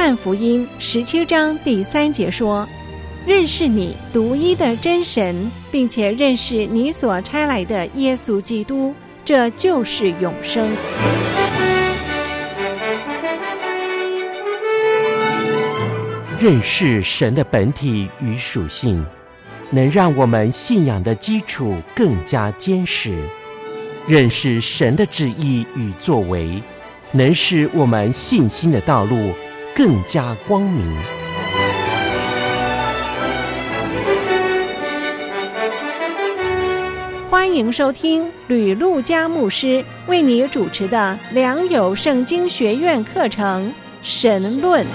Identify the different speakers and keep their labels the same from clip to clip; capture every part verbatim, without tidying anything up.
Speaker 1: 翰福音十七章第三节说，认识你独一的真神，并且认识你所差来的耶稣基督，这就是永生。
Speaker 2: 认识神的本体与属性，能让我们信仰的基础更加坚实。认识神的旨意与作为，能使我们信心的道路更加光明。
Speaker 1: 欢迎收听吕路加牧师为你主持的良友圣经学院课程《神论》。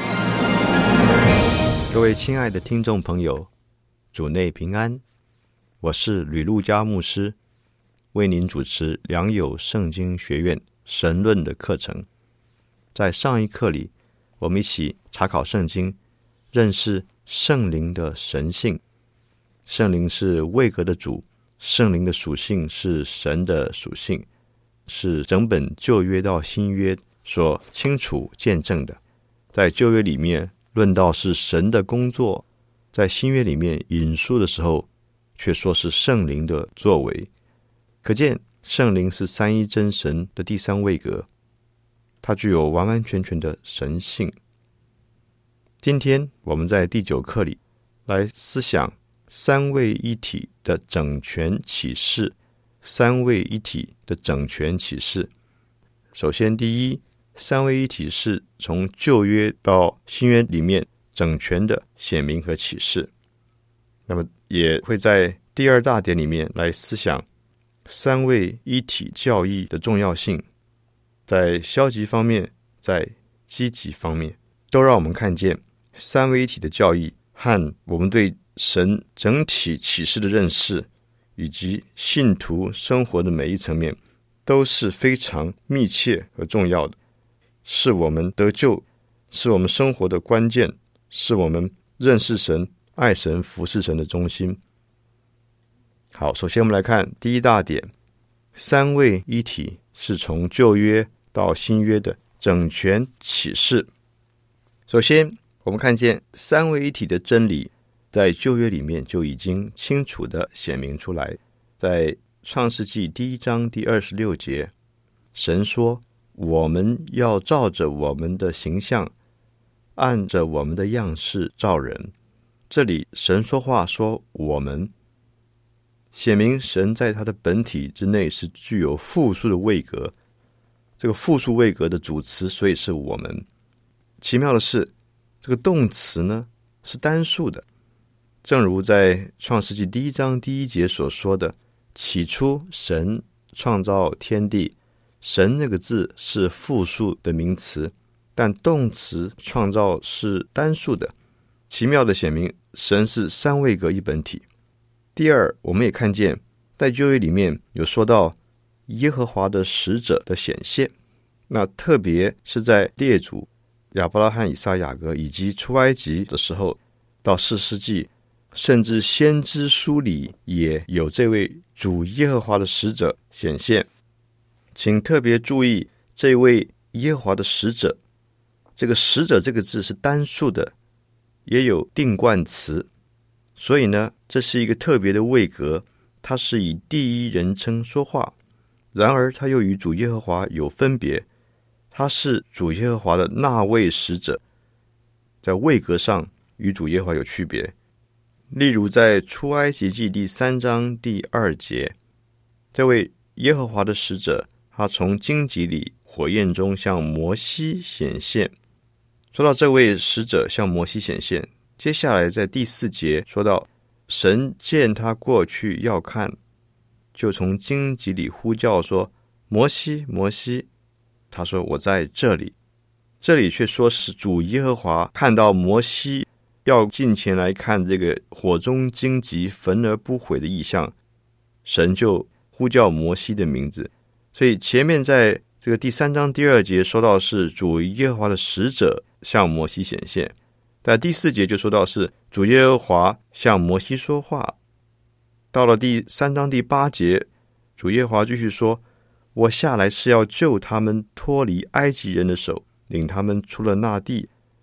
Speaker 3: 各位亲爱的听众朋友，主内平安，我是吕路加牧师，为您主持良友圣经学院神论的课程。在上一课里，我们一起查考圣经，认识圣灵的神性。圣灵是位格的主，圣灵的属性是神的属性，是整本旧约到新约所清楚见证的。在旧约里面论到是神的工作，在新约里面引述的时候却说是圣灵的作为。可见圣灵是三一真神的第三位格，它具有完完全全的神性。今天我们在第九课里来思想三位一体的整全启示，三位一体的整全启示。首先第一，三位一体是从旧约到新约里面整全的显明和启示。那么也会在第二大点里面来思想三位一体教义的重要性，在消极方面，在积极方面，都让我们看见三位一体的教义和我们对神整体启示的认识，以及信徒生活的每一层面，都是非常密切和重要的，是我们得救，是我们生活的关键，是我们认识神、爱神、服侍神的中心。好，首先我们来看第一大点，三位一体是从旧约到新约的整全启示。首先我们看见三位一体的真理在旧约里面就已经清楚地显明出来。在创世纪第一章第二十六节，神说我们要照着我们的形象，按着我们的样式造人。这里神说话说我们，显明神在他的本体之内是具有复数的位格，这个复数位格的主词所以是我们。奇妙的是，这个动词呢是单数的，正如在创世纪第一章第一节所说的，起初神创造天地，神那个字是复数的名词，但动词创造是单数的，奇妙的显明神是三位格一本体。第二，我们也看见在旧约里面有说到耶和华的使者的显现，那特别是在列祖亚伯拉罕、以撒、雅各以及出埃及的时候，到士师记，甚至先知书里也有这位主耶和华的使者显现。请特别注意这位耶和华的使者，这个使者这个字是单数的，也有定冠词，所以呢这是一个特别的位格，他是以第一人称说话，然而他又与主耶和华有分别，他是主耶和华的那位使者，在位格上与主耶和华有区别。例如在出埃及记第三章第二节，这位耶和华的使者，他从荆棘里火焰中向摩西显现。说到这位使者向摩西显现，接下来在第四节说到神见他过去要看，就从荆棘里呼叫说摩西摩西，他说我在这里。这里却说是主耶和华看到摩西要近前来看这个火中荆棘焚而不毁的异象，神就呼叫摩西的名字。所以前面在这个第三章第二节说到是主耶和华的使者向摩西显现，在第四节就说到是主耶和华向摩西说话。到了第三章第八节，主耶和华继续说，我下来是要救他们脱离埃及人的手，领他们出了那地，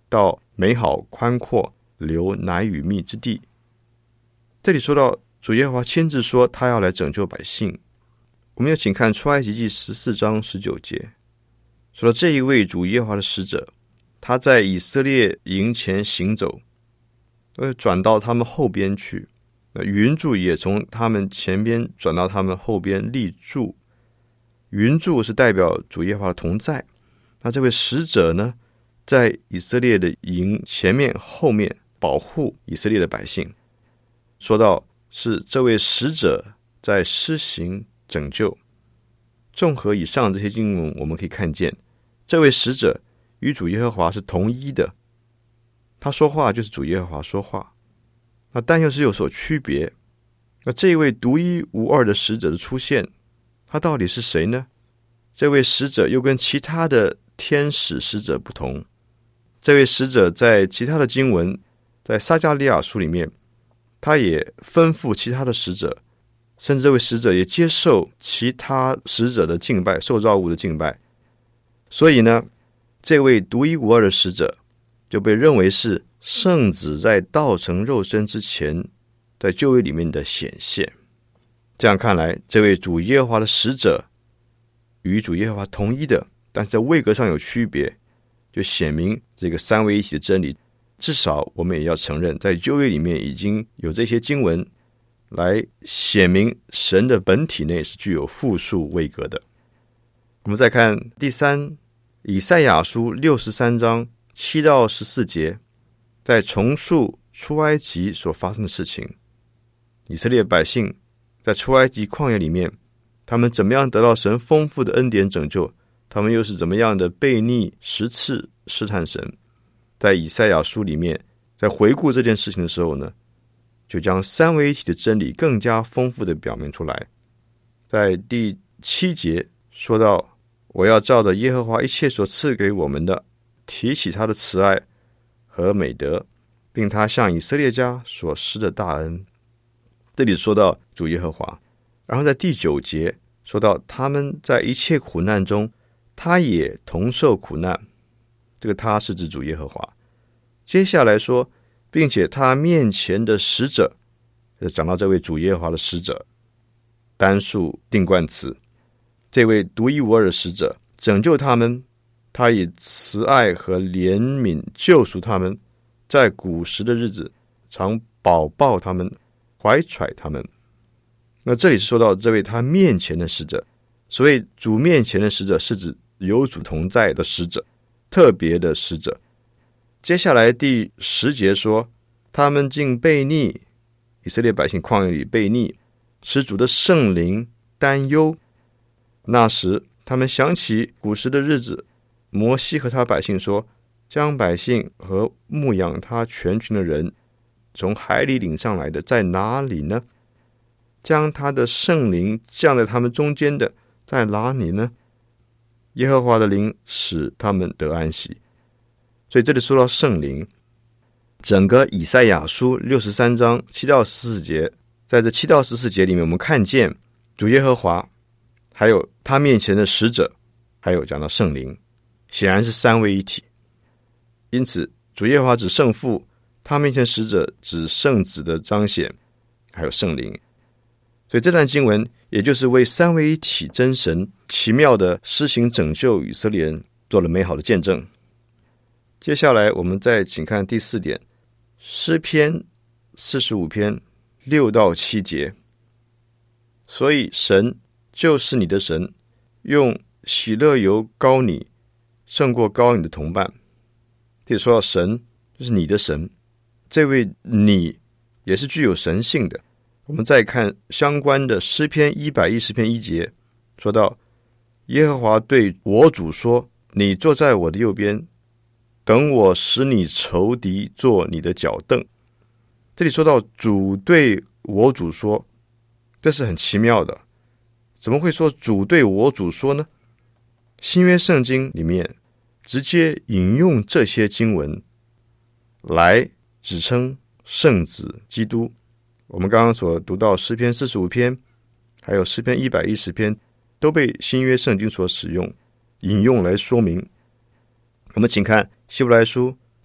Speaker 3: 到美好宽阔流奶与蜜之地。这里说到主耶和华亲自说他要来拯救百姓，我们要请看出埃及记十四章十九节，说到这一位主耶和华的使者，他在以色列营前行走，转到他们后边去，云柱也从他们前边转到他们后边立柱。云柱是代表主耶和华的同在，那这位使者呢，在以色列的营前面后面保护以色列的百姓。说到是这位使者在施行拯救。综合以上这些经文，我们可以看见这位使者与主耶和华是同一的，他说话就是主耶和华说话，那但又是有所区别。那这一位独一无二的使者的出现，他到底是谁呢？这位使者又跟其他的天使使者不同。这位使者在其他的经文，在撒迦利亚书里面，他也吩咐其他的使者，甚至这位使者也接受其他使者的敬拜，受造物的敬拜。所以呢，这位独一无二的使者就被认为是圣子在道成肉身之前在旧约里面的显现。这样看来，这位主耶和华的使者与主耶和华同一的，但是在位格上有区别，就显明这个三位一体的真理。至少我们也要承认，在旧约里面已经有这些经文来显明神的本体内是具有复数位格的。我们再看第三，以赛亚书六十三章七到十四节，在重述出埃及所发生的事情。以色列百姓在出埃及旷野里面，他们怎么样得到神丰富的恩典拯救，他们又是怎么样的悖逆十次试探神。在以赛亚书里面，在回顾这件事情的时候呢，就将三位一体的真理更加丰富的表明出来。在第七节说到，我要照着耶和华一切所赐给我们的，提起他的慈爱和美德，并他向以色列家所施的大恩。这里说到主耶和华。然后在第九节说到，他们在一切苦难中，他也同受苦难。这个他是指主耶和华。接下来说，并且他面前的使者，讲到这位主耶和华的使者，单数定冠词，这位独一无二的使者拯救他们，他以慈爱和怜悯救赎他们，在古时的日子常保抱他们，怀揣他们。那这里是说到这位他面前的使者，所谓主面前的使者是指有主同在的使者，特别的使者。接下来第十节说，他们竟悖逆，以色列百姓旷野里悖逆，使主的圣灵担忧。那时他们想起古时的日子，摩西和他百姓说，将百姓和牧养他全群的人从海里领上来的在哪里呢？将他的圣灵降在他们中间的在哪里呢？耶和华的灵使他们得安息。所以这里说到圣灵，整个以赛亚书六十三章七到十四节，在这七到十四节里面，我们看见主耶和华，还有他面前的使者，还有讲到圣灵，显然是三位一体。因此主耶和华指圣父，他面前使者指圣子的彰显，还有圣灵。所以这段经文也就是为三位一体真神奇妙的施行拯救以色列人做了美好的见证。接下来我们再请看第四点，诗篇四十五篇六到七节。所以神就是你的神，用喜乐油膏你，胜过膏你的同伴。这里说到神就是你的神，这位你也是具有神性的。我们再看相关的诗篇一百一十篇一节，说到耶和华对我主说，你坐在我的右边，等我使你仇敌做你的脚凳。这里说到主对我主说，这是很奇妙的。怎么会说主对我主说呢？新约圣经里面直接引用这些经文来指称圣子基督。我们刚刚所读到诗篇四十五篇，还有诗篇一百一十篇，都被新约圣经所使用引用来说明。我们请看希伯来书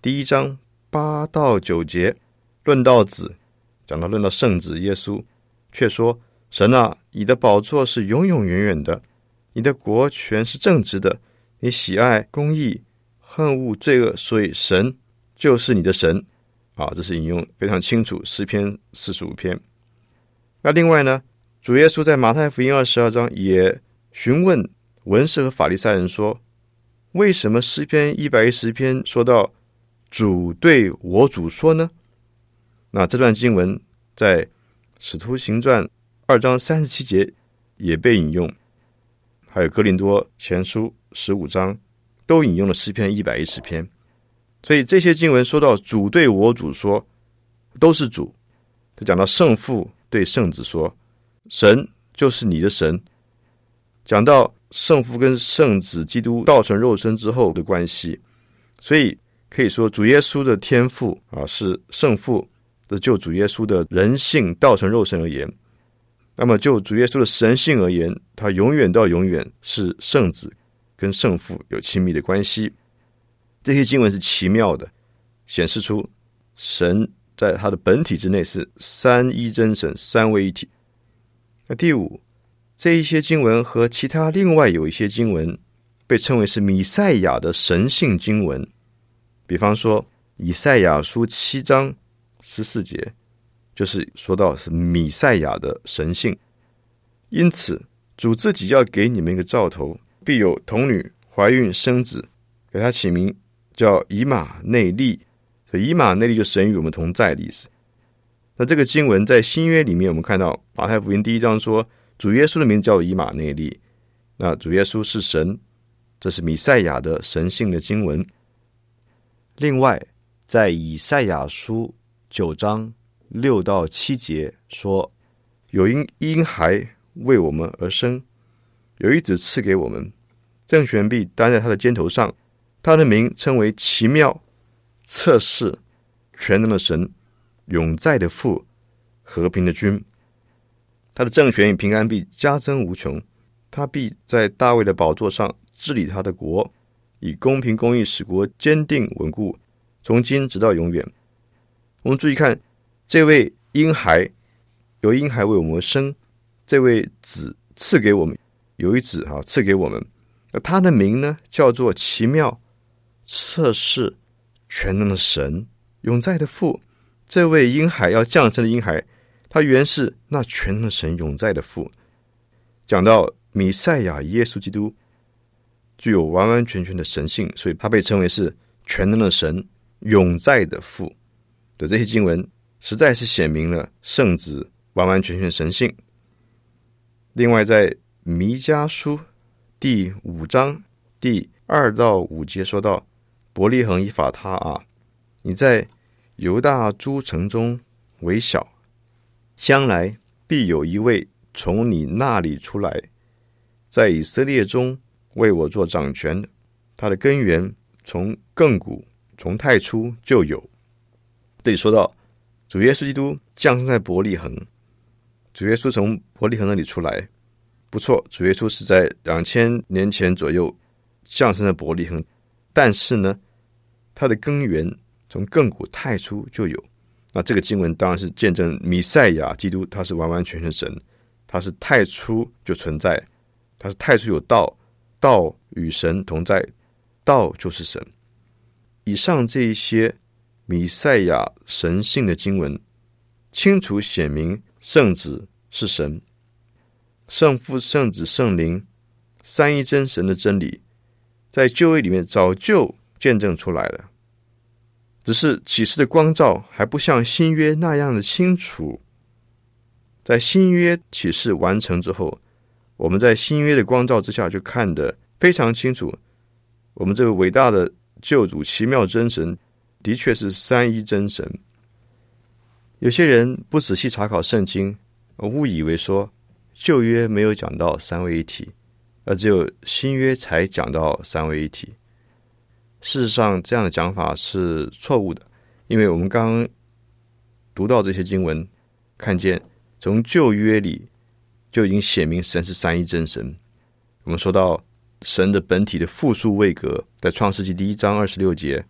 Speaker 3: 第一章八到九节，论到子，讲到论到圣子耶稣，却说：神啊，你的宝座是永永远远的，你的国权是正直的，你喜爱公义，恨恶罪恶，所以神就是你的神。啊，这是引用非常清楚，诗篇四十五篇。那另外呢，主耶稣在马太福音二十二章也询问文士和法利赛人说，为什么诗篇一百一十篇说到主对我主说呢？那这段经文在使徒行传二章三十七节也被引用，还有哥林多前书十五章都引用了诗篇一百一十篇。所以这些经文说到主对我主说，都是主。就讲到圣父对圣子说，神就是你的神。讲到圣父跟圣子基督道成肉身之后的关系，所以可以说主耶稣的天父啊是圣父，这就主耶稣的人性道成肉身而言。那么就主耶稣的神性而言，他永远到永远是圣子跟圣父有亲密的关系。这些经文是奇妙的，显示出神在他的本体之内是三一真神，三位一体。那第五，这一些经文和其他另外有一些经文被称为是弥赛亚的神性经文，比方说以赛亚书七章十四节，就是说到是弥赛亚的神性。因此主自己要给你们一个兆头，必有童女怀孕生子，给他起名叫以马内利。所以以马内利就神与我们同在的意思。那这个经文在新约里面，我们看到马太福音第一章说主耶稣的名叫以马内利，那主耶稣是神，这是弥赛亚的神性的经文。另外在以赛亚书九章六到七节说，有婴婴孩为我们而生，有一子赐给我们，政权必担在他的肩头上，他的名称为奇妙、测试、全能的神，永在的父，和平的君。他的政权与平安必加增无穷，他必在大卫的宝座上治理他的国，以公平公义使国坚定稳固，从今直到永远。我们注意看，这位婴孩，有婴孩为我们而生，这位子赐给我们，有一子啊赐给我们，他的名呢叫做奇妙、测试、全能的神，永在的父。这位婴孩要降生的婴孩，他原是那全能的神永在的父。讲到弥赛亚耶稣基督具有完完全全的神性，所以他被称为是全能的神永在的父的这些经文，实在是显明了圣子完完全全的神性。另外在弥迦书第五章第二到五节说到，伯利恒以法他啊，你在犹大诸城中为小，将来必有一位从你那里出来，在以色列中为我做掌权，他的根源从亘古从太初就有。这里说到主耶稣基督降生在伯利恒，主耶稣从伯利恒那里出来，不错，主耶稣是在两千年前左右降生在伯利恒，但是呢他的根源从亘古太初就有。那这个经文当然是见证弥赛亚基督他是完完全全神，他是太初就存在，他是太初有道，道与神同在，道就是神。以上这一些弥赛亚神性的经文，清楚显明圣子是神，圣父、圣子、圣灵三一真神的真理，在旧约里面早就见证出来了，只是启示的光照还不像新约那样的清楚。在新约启示完成之后，我们在新约的光照之下就看得非常清楚，我们这个伟大的救主奇妙真神的确是三一真神。有些人不仔细查考圣经，误以为说旧约没有讲到三位一体，而只有新约才讲到三位一体。事实上这样的讲法是错误的，因为我们刚刚读到这些经文，看见从旧约里就已经显明神是三一真神。我们说到神的本体的复数位格，在创世纪第一章二十六节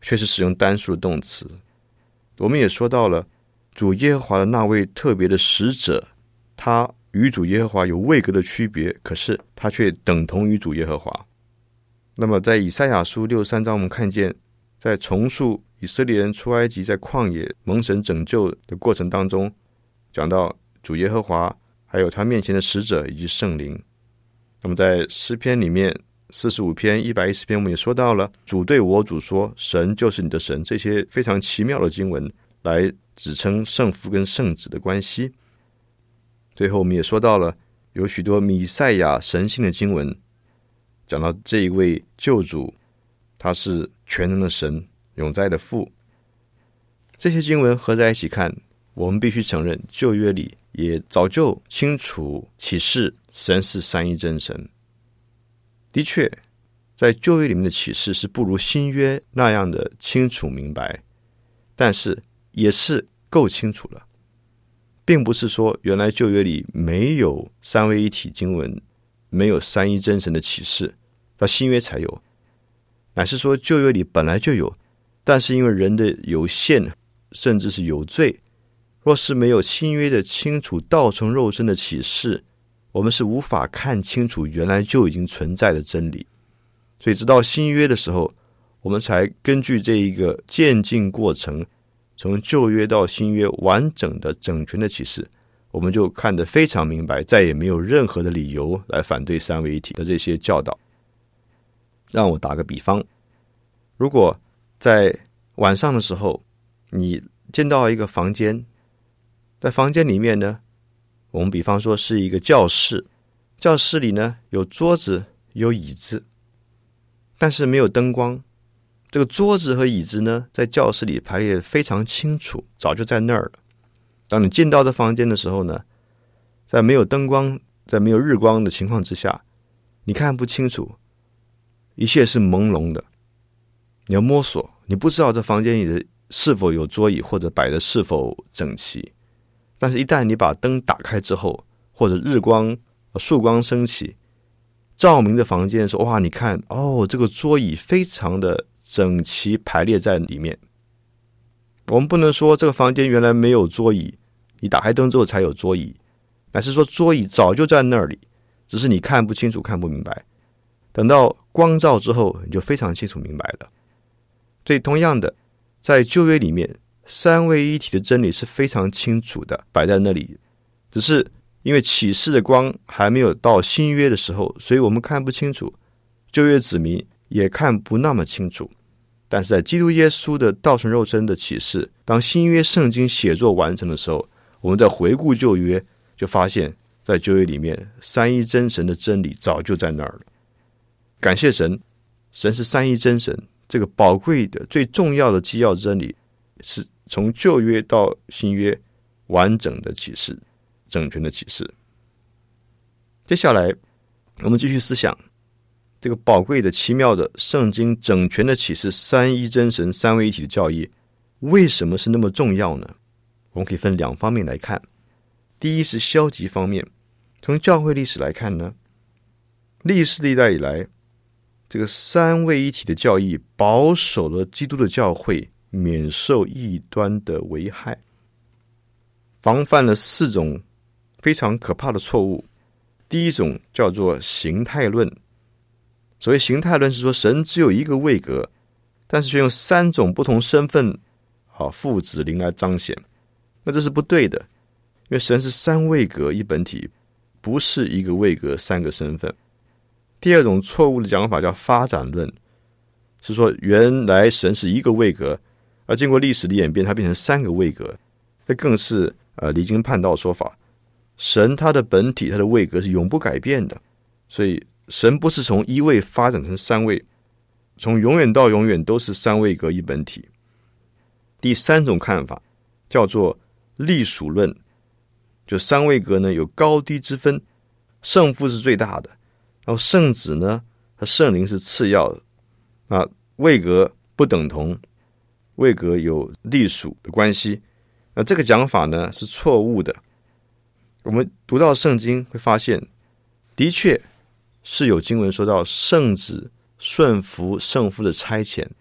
Speaker 3: 却是使用单数的动词。我们也说到了主耶和华的那位特别的使者，他与主耶和华有位格的区别，可是他却等同于主耶和华。那么在以赛亚书六十三章，我们看见在重述以色列人出埃及在旷野蒙神拯救的过程当中，讲到主耶和华还有他面前的使者以及圣灵。那么在诗篇里面四十五篇一百一十篇，我们也说到了主对我主说，神就是你的神，这些非常奇妙的经文来指称圣父跟圣子的关系。最后我们也说到了有许多弥赛亚神性的经文，讲到这一位救主他是全能的神，永在的父。这些经文合在一起看，我们必须承认旧约里也早就清楚启示神是三一真神。的确在旧约里面的启示是不如新约那样的清楚明白，但是也是够清楚了。并不是说原来旧约里没有三位一体经文，没有三一真神的启示，到新约才有，乃是说旧约里本来就有，但是因为人的有限甚至是有罪，若是没有新约的清楚道成肉身的启示，我们是无法看清楚原来就已经存在的真理。所以直到新约的时候，我们才根据这一个渐进过程，从旧约到新约完整的整全的启示，我们就看得非常明白，再也没有任何的理由来反对三位一体的这些教导。让我打个比方，如果在晚上的时候你见到一个房间，在房间里面呢，我们比方说是一个教室，教室里呢有桌子有椅子，但是没有灯光。这个桌子和椅子呢，在教室里排列得非常清楚，早就在那儿了。当你进到这房间的时候呢，在没有灯光，在没有日光的情况之下，你看不清楚，一切是朦胧的。你要摸索，你不知道这房间里的是否有桌椅，或者摆的是否整齐。但是一旦你把灯打开之后，或者日光、曙光升起，照明的房间的时候，哇，你看，哦，这个桌椅非常的整齐排列在里面。我们不能说这个房间原来没有桌椅，你打开灯之后才有桌椅，乃是说桌椅早就在那里，只是你看不清楚看不明白，等到光照之后你就非常清楚明白了。所以同样的，在旧约里面三位一体的真理是非常清楚的摆在那里，只是因为启示的光还没有到新约的时候，所以我们看不清楚，旧约子民也看不那么清楚。但是在基督耶稣的道成肉身的启示，当新约圣经写作完成的时候，我们在回顾旧约，就发现在旧约里面三一真神的真理早就在那儿了。感谢神，神是三一真神，这个宝贵的最重要的基要真理是从旧约到新约完整的启示，整全的启示。接下来我们继续思想这个宝贵的奇妙的圣经整全的启示，三一真神三位一体的教义为什么是那么重要呢？我们可以分两方面来看。第一是消极方面，从教会历史来看呢，历世历代以来，这个三位一体的教义保守了基督的教会免受异端的危害，防范了四种非常可怕的错误。第一种叫做形态论。所谓形态论是说神只有一个位格，但是却用三种不同身份啊，父子灵来彰显，那这是不对的，因为神是三位格一本体，不是一个位格三个身份。第二种错误的讲法叫发展论，是说原来神是一个位格，而经过历史的演变，它变成三个位格，这更是呃离经叛道的说法。神他的本体，他的位格是永不改变的，所以神不是从一位发展成三位，从永远到永远都是三位格一本体。第三种看法叫做隶属论，就三位格呢有高低之分，圣父是最大的，然后圣子呢和圣灵是次要的，啊，位格不等同，位格有隶属的关系。那这个讲法呢是错误的。我们读到圣经会发现，的确是有经文说到圣子顺服圣父的差遣，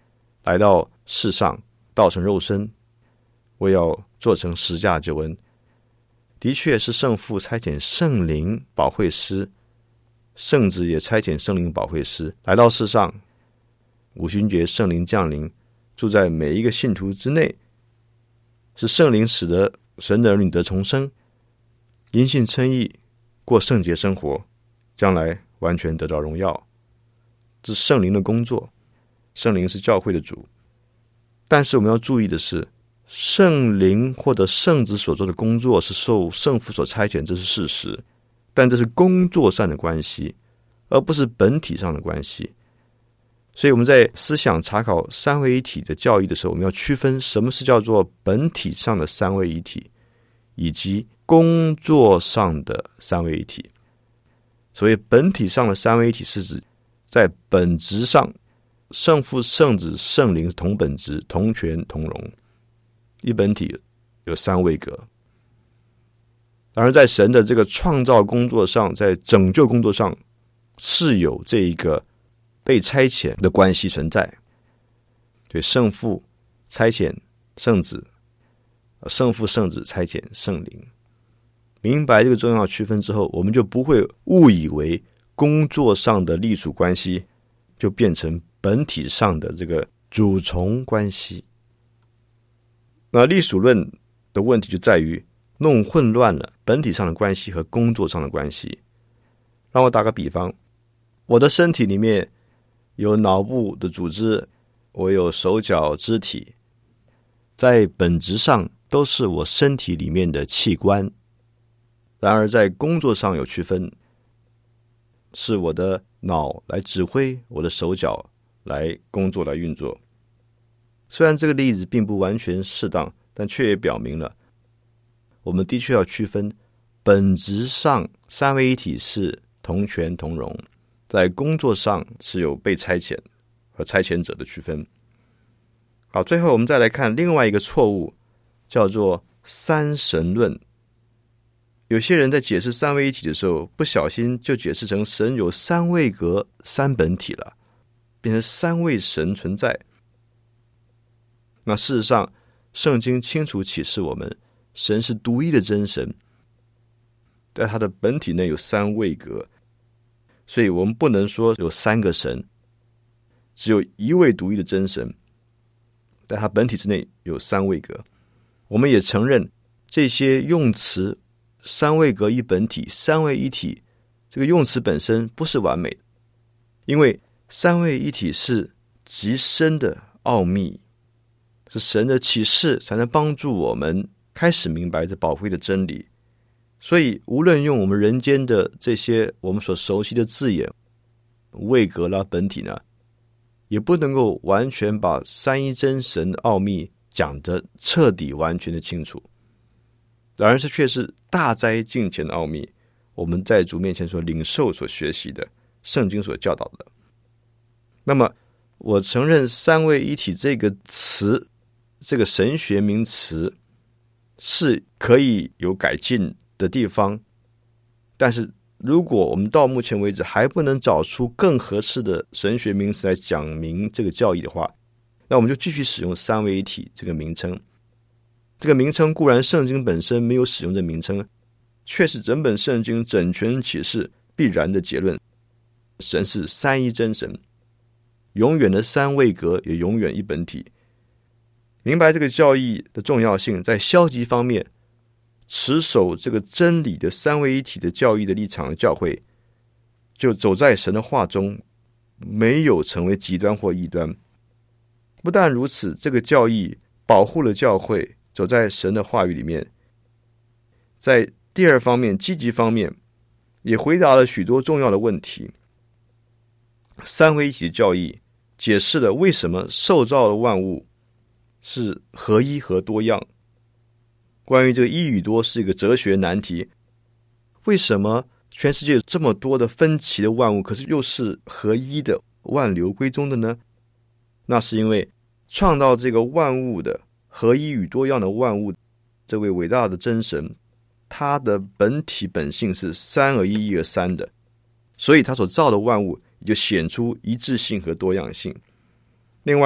Speaker 3: 来到世上，道成肉身，为要做成十架救恩。的确是圣父差遣圣灵保惠师，圣子也差遣圣灵保惠师来到世上。五旬节圣灵降临，住在每一个信徒之内，是圣灵使得神的儿女得重生，因信称义，过圣洁生活，将来完全得到荣耀。这是圣灵的工作，圣灵是教会的主。但是我们要注意的是，圣灵或者圣子所做的工作是受圣父所差遣，这是事实，但这是工作上的关系，而不是本体上的关系。所以我们在思想查考三位一体的教义的时候，我们要区分什么是叫做本体上的三位一体，以及工作上的三位一体。所谓本体上的三位一体，是指在本质上圣父、圣子、圣灵同本质、同权同荣，一本体有三位格。当然在神的这个创造工作上，在拯救工作上，是有这一个被差遣的关系存在。所以圣父差遣圣子，圣父圣子差遣圣灵。明白这个重要区分之后，我们就不会误以为工作上的隶属关系就变成本体上的这个主从关系。那隶属论的问题就在于弄混乱了本体上的关系和工作上的关系。让我打个比方，我的身体里面有脑部的组织，我有手脚肢体，在本质上都是我身体里面的器官，然而在工作上有区分，是我的脑来指挥我的手脚来工作来运作。虽然这个例子并不完全适当，但却也表明了我们的确要区分本质上三位一体是同权同荣，在工作上是有被差遣和差遣者的区分。好，最后我们再来看另外一个错误，叫做三神论。有些人在解释三位一体的时候，不小心就解释成神有三位格三本体了，变成三位神存在。那事实上圣经清楚启示我们，神是独一的真神，在他的本体内有三位格，所以我们不能说有三个神，只有一位独一的真神，在他本体之内有三位格。我们也承认这些用词三位格一本体、三位一体，这个用词本身不是完美的，因为三位一体是极深的奥秘，是神的启示才能帮助我们开始明白这宝贵的真理。所以无论用我们人间的这些我们所熟悉的字眼，位格啦、本体呢，也不能够完全把三一真神的奥秘讲得彻底完全的清楚。然而这却是大哉敬虔的奥秘，我们在主面前所领受所学习的，圣经所教导的。那么我承认三位一体这个词，这个神学名词是可以有改进的地方，但是如果我们到目前为止还不能找出更合适的神学名词来讲明这个教义的话，那我们就继续使用三位一体这个名称。这个名称固然圣经本身没有使用这名称，却是整本圣经整全启示必然的结论，神是三一真神，永远的三位格，也永远一本体。明白这个教义的重要性，在消极方面持守这个真理的三位一体的教义的立场的教会，就走在神的话中，没有成为极端或异端。不但如此，这个教义保护了教会走在神的话语里面，在第二方面积极方面也回答了许多重要的问题。三位一体的教义解释了为什么受造的万物是合一和多样。关于这个一与多是一个哲学难题，为什么全世界有这么多的分歧的万物，可是又是合一的万流归宗的呢？那是因为创造这个万物的合一与多样的万物，这位伟大的真神，他的本体本性是三而一，一而三的，所以他所造的万物也就显出一致性和多样性。另外，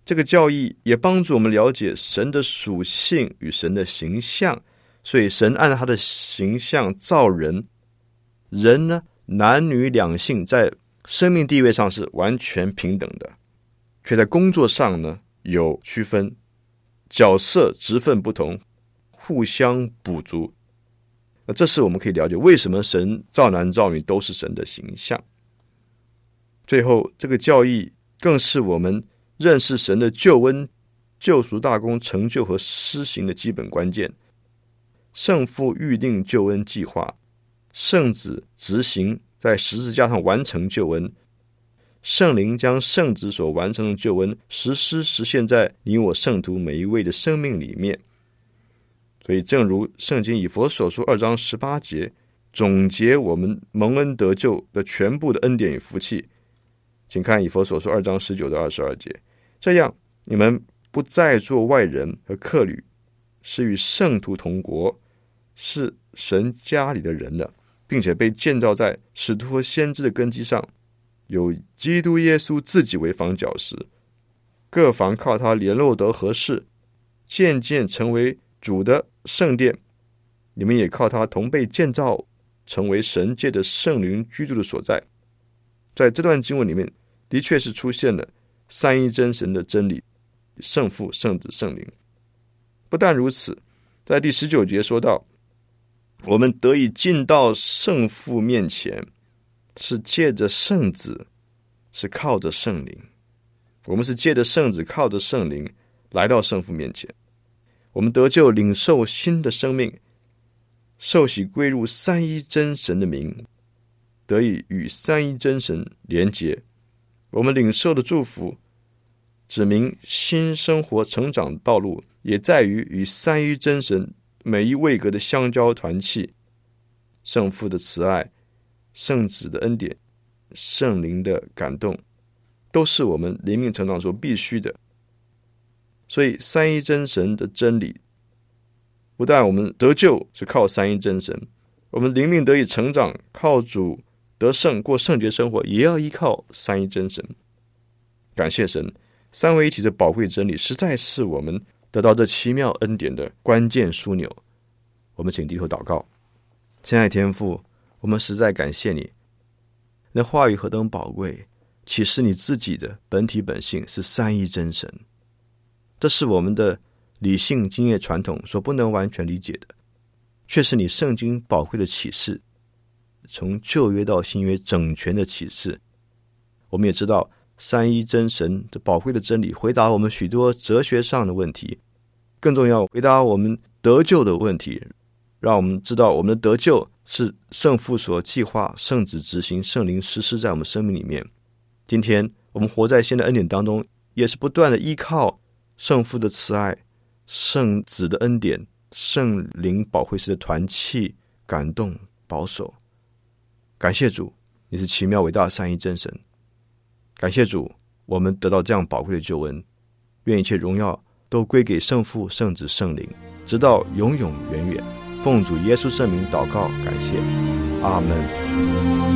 Speaker 3: 这个教义也帮助我们了解神的属性与神的形象。所以神按他的形象造人，人呢，男女两性在生命地位上是完全平等的，却在工作上呢有区分，角色职分不同，互相补足。那这是我们可以了解为什么神造男造女都是神的形象。最后，这个教义更是我们认识神的救恩、救赎大功成就和施行的基本关键。圣父预定救恩计划，圣子执行在十字架上完成救恩，圣灵将圣子所完成的救恩实施实现在你我圣徒每一位的生命里面。所以正如圣经以弗所书二章十八节总结我们蒙恩得救的全部的恩典与福气，请看以弗所书二章十九到二十二节，这样你们不再做外人和客旅，是与圣徒同国，是神家里的人了，并且被建造在使徒和先知的根基上，有基督耶稣自己为房角石，各房靠他联络得合适，渐渐成为主的圣殿。你们也靠他同被建造，成为神借的圣灵居住的所在。在这段经文里面，的确是出现了三一真神的真理，圣父、圣子、圣灵。不但如此，在第十九节说到，我们得以进到圣父面前，是借着圣子，是靠着圣灵。我们是借着圣子，靠着圣灵来到圣父面前。我们得救，领受新的生命，受洗归入三一真神的名，得以与三一真神连结。我们领受的祝福，指明新生活成长道路，也在于与三一真神每一位格的相交团契，圣父的慈爱，圣子的恩典，圣灵的感动，都是我们灵命成长所必须的。所以三一真神的真理，不但我们得救是靠三一真神，我们灵命得以成长，靠主得胜过圣洁生活，也要依靠三一真神。感谢神，三位一体的宝贵真理实在是我们得到这奇妙恩典的关键枢纽。我们请低头祷告。亲爱的天父，我们实在感谢你，那话语何等宝贵，启示你自己的本体本性是三一真神。这是我们的理性经验传统所不能完全理解的，却是你圣经宝贵的启示，从旧约到新约整全的启示。我们也知道三一真神的宝贵的真理回答我们许多哲学上的问题，更重要回答我们得救的问题，让我们知道我们的得救是圣父所计划，圣子执行，圣灵实施在我们生命里面。今天我们活在新的恩典当中，也是不断的依靠圣父的慈爱，圣子的恩典，圣灵保惠师的团契感动保守。感谢主，你是奇妙伟大的三一真神。感谢主，我们得到这样宝贵的救恩，愿一切荣耀都归给圣父、圣子、圣灵，直到永永远远。奉主耶稣圣名祷告，感谢，阿们。